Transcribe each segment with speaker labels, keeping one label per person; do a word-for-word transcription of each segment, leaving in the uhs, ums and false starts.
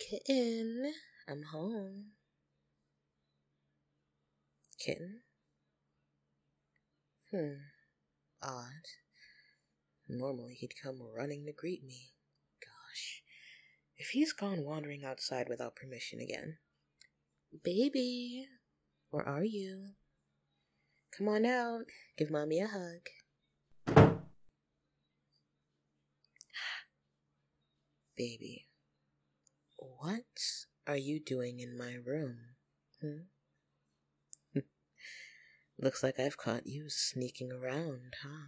Speaker 1: Kitten, I'm home. Kitten? Hmm, odd. Normally he'd come running to greet me. Gosh, if he's gone wandering outside without permission again. Baby, where are you? Come on out, give mommy a hug. Baby, what are you doing in my room? Hmm? Looks like I've caught you sneaking around, huh?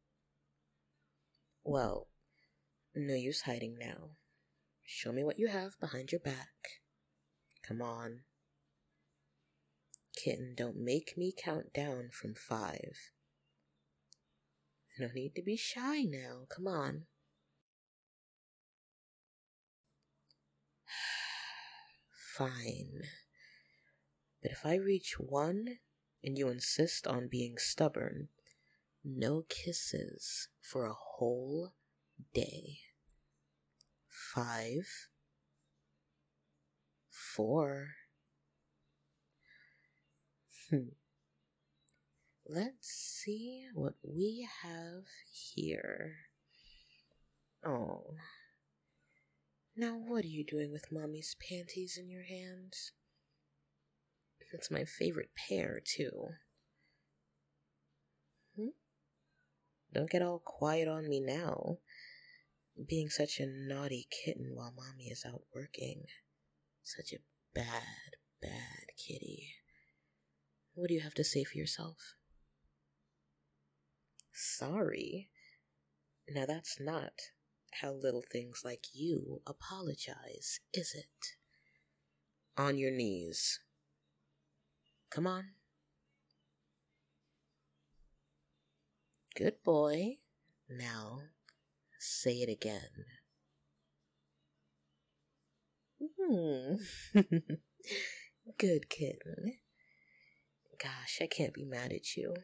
Speaker 1: Well, no use hiding now. Show me what you have behind your back. Come on. Kitten, don't make me count down from five. No need to be shy now. Come on. Fine. But if I reach one and you insist on being stubborn, no kisses for a whole day. Five. Four. Hmm. Let's see what we have here. Oh. Now what are you doing with Mommy's panties in your hands? It's my favorite pair, too. Hmm? Don't get all quiet on me now. Being such a naughty kitten while Mommy is out working. Such a bad, bad kitty. What do you have to say for yourself? Sorry? Now that's not how little things like you apologize, is it? On your knees. Come on. Good boy. Now, say it again. Hmm. Good kitten. Gosh, I can't be mad at you.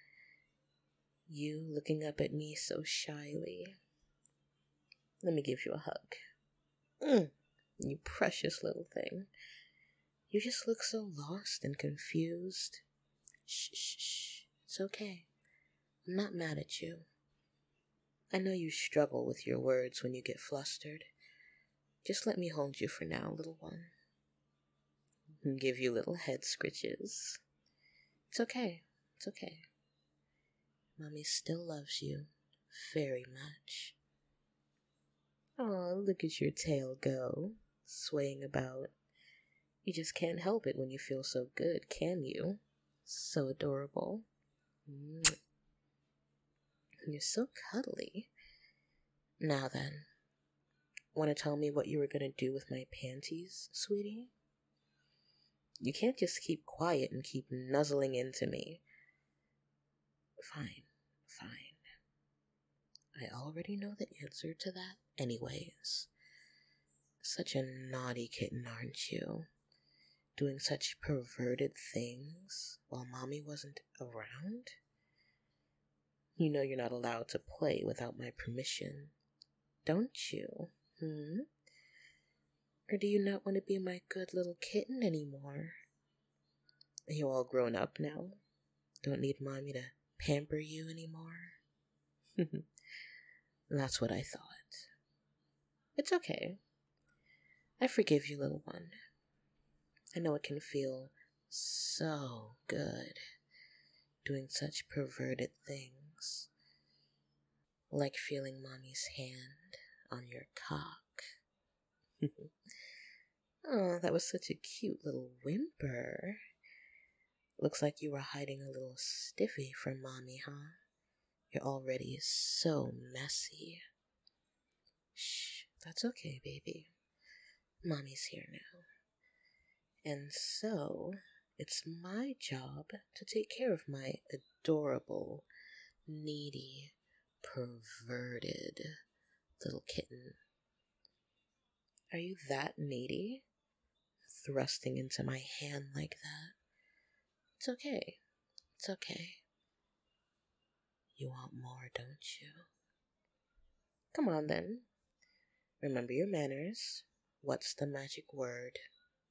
Speaker 1: You looking up at me so shyly. Let me give you a hug. Mm, you precious little thing. You just look so lost and confused. Shh, shh, shh. It's okay. I'm not mad at you. I know you struggle with your words when you get flustered. Just let me hold you for now, little one. And give you little head scritches. It's okay. It's okay. Mommy still loves you very much. Oh, look at your tail go, swaying about. You just can't help it when you feel so good, can you? So adorable. You're so cuddly. Now then, want to tell me what you were going to do with my panties, sweetie? You can't just keep quiet and keep nuzzling into me. Fine, fine. I already know the answer to that anyways. Such a naughty kitten, aren't you? Doing such perverted things while Mommy wasn't around? You know you're not allowed to play without my permission, don't you? Hmm? Or do you not want to be my good little kitten anymore? Are you all grown up now? Don't need Mommy to pamper you anymore? That's what I thought. It's okay. I forgive you, little one. I know it can feel so good doing such perverted things, like feeling Mommy's hand on your cock. Oh, that was such a cute little whimper. Looks like you were hiding a little stiffy from Mommy, huh? You're already so messy. Shh, that's okay, baby. Mommy's here now. And so, it's my job to take care of my adorable, needy, perverted little kitten. Are you that needy? Thrusting into my hand like that? It's okay. It's okay. You want more, don't you? Come on then. Remember your manners. What's the magic word?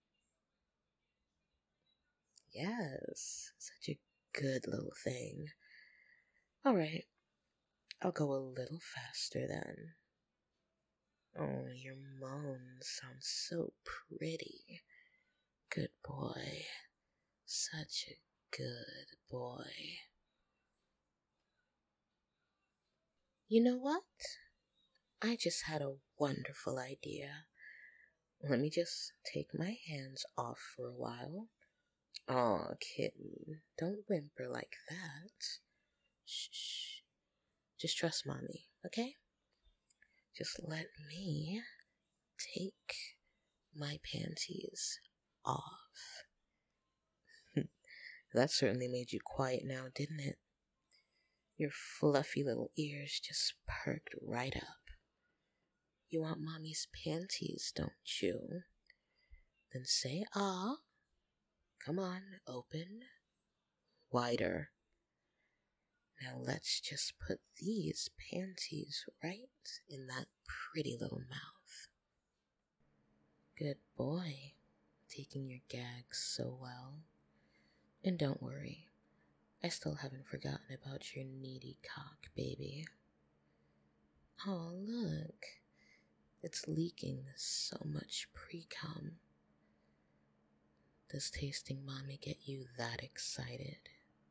Speaker 1: Yes, such a good little thing. Alright, I'll go a little faster then. Oh, your moans sound so pretty. Good boy. Such a good boy. You know what? I just had a wonderful idea. Let me just take my hands off for a while. Aw, kitten, don't whimper like that. Shh, shh. Just trust mommy, okay? Just let me take my panties off. That certainly made you quiet now, didn't it? Your fluffy little ears just perked right up. You want mommy's panties, don't you? Then say ah. Come on, open wider. Now let's just put these panties right in that pretty little mouth. Good boy, taking your gags so well. And don't worry, I still haven't forgotten about your needy cock, baby. Oh, look, it's leaking so much pre-cum. Does tasting mommy get you that excited?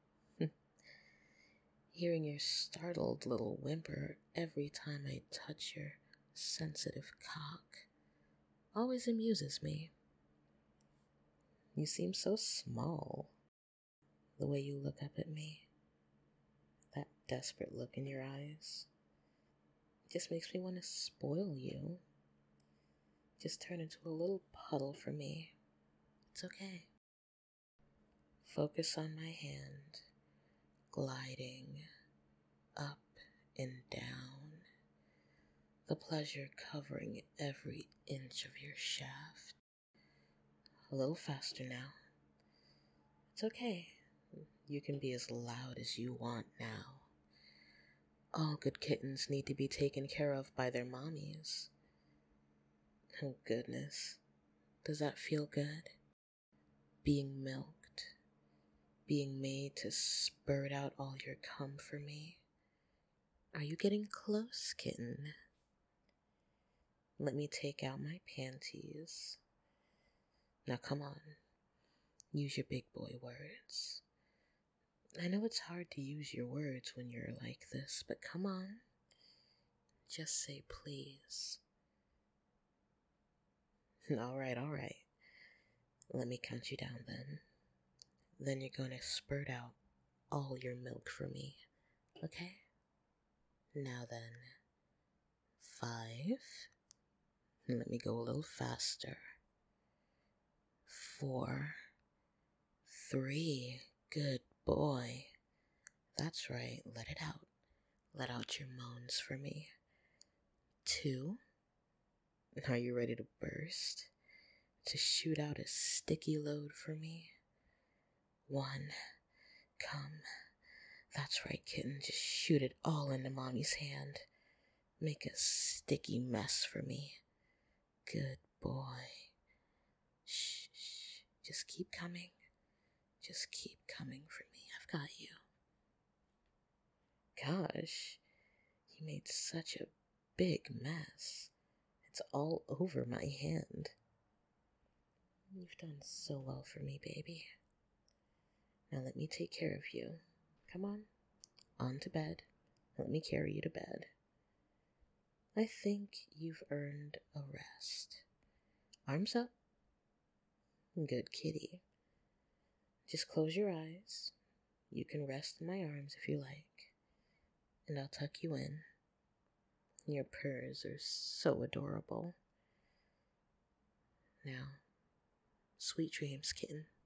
Speaker 1: Hearing your startled little whimper every time I touch your sensitive cock always amuses me. You seem so small. The way you look up at me, that desperate look in your eyes, just makes me want to spoil you. Just turn into a little puddle for me. It's okay. Focus on my hand, gliding up and down, the pleasure covering every inch of your shaft. A little faster now. It's okay. You can be as loud as you want now. All good kittens need to be taken care of by their mommies. Oh goodness, does that feel good? Being milked, being made to spurt out all your cum for me. Are you getting close, kitten? Let me take out my panties. Now come on, use your big boy words. I know it's hard to use your words when you're like this, but come on. Just say please. Alright, alright. Let me count you down then. Then you're going to spurt out all your milk for me, okay? Now then, five. Let me go a little faster. Four. Three. Good boy. That's right, let it out. Let out your moans for me. Two. Are you ready to burst? To shoot out a sticky load for me? One. Come. That's right, kitten. Just shoot it all into mommy's hand. Make a sticky mess for me. Good boy. Shh, shh. Just keep coming. Just keep coming for me. I've got you. Gosh, you made such a big mess. It's all over my hand. You've done so well for me, baby. Now let me take care of you. Come on, on to bed. Let me carry you to bed. I think you've earned a rest. Arms up. Good kitty. Just close your eyes. You can rest in my arms if you like. And I'll tuck you in. Your purrs are so adorable. Now, sweet dreams, kitten.